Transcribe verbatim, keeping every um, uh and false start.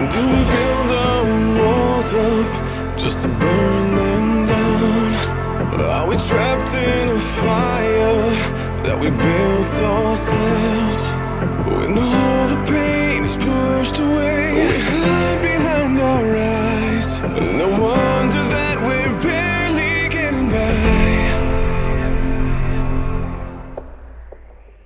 Do we build our walls up just to burn them down? Are we trapped in a fire that we built ourselves? When all the pain is pushed away, we hide behind our eyes. No one